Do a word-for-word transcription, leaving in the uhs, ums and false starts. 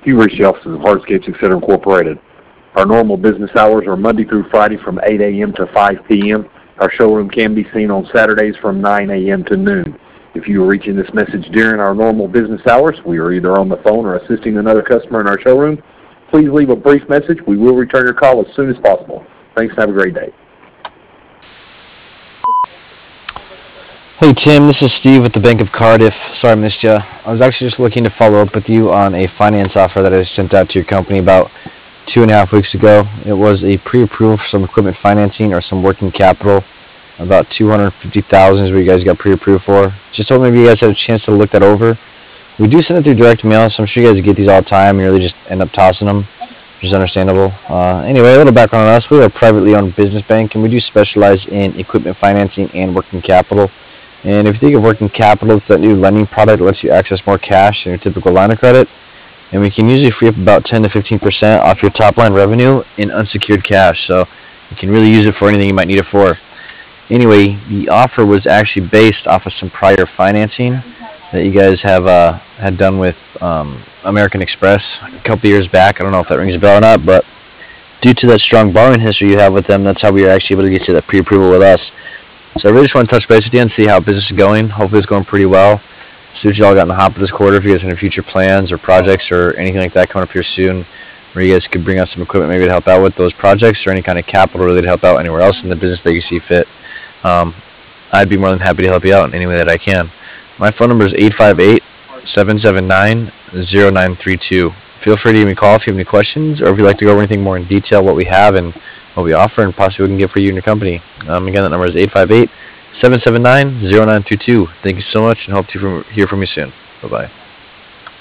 You reached the offices of Hardscapes, et cetera, Incorporated. Our normal business hours are Monday through Friday from eight a m to five p m Our showroom can be seen on Saturdays from nine a m to noon. If you are reaching this message during our normal business hours, we are either on the phone or assisting another customer in our showroom. Please leave a brief message. We will return your call as soon as possible. Thanks and have a great day. Hey Tim, this is Steve with the Bank of Cardiff. Sorry I missed you. I was actually just looking to follow up with you on a finance offer that I sent out to your company about two and a half weeks ago. It was a pre-approval for some equipment financing or some working capital. About two hundred fifty thousand dollars is what you guys got pre-approved for. Just hope maybe you guys had a chance to look that over. We do send it through direct mail, so I'm sure you guys get these all the time and you really just end up tossing them, which is understandable. Uh, anyway, a little background on us. We are a privately owned business bank, and we do specialize in equipment financing and working capital. And if you think of working capital, it's that new lending product that lets you access more cash than your typical line of credit. And we can usually free up about ten to fifteen percent off your top line revenue in unsecured cash. So you can really use it for anything you might need it for. Anyway, the offer was actually based off of some prior financing that you guys have uh, had done with um, American Express a couple years back. I don't know if that rings a bell or not, but due to that strong borrowing history you have with them, that's how we were actually able to get you that pre-approval with us. So I really just want to touch base with you and see how business is going. Hopefully it's going pretty well. See what you all got in the hopper this quarter. If you guys have any future plans or projects or anything like that coming up here soon, where you guys could bring us some equipment maybe to help out with those projects or any kind of capital really to help out anywhere else in the business that you see fit. Um, I'd be more than happy to help you out in any way that I can. My phone number is eight five eight, seven seven nine, zero nine three two. Feel free to give me a call if you have any questions or if you'd like to go over anything more in detail, what we have and what we offer and possibly what we can get for you and your company. Um, again, that number is eight five eight, seven seven nine, zero nine three two. Thank you so much and hope to hear from you soon. Bye-bye.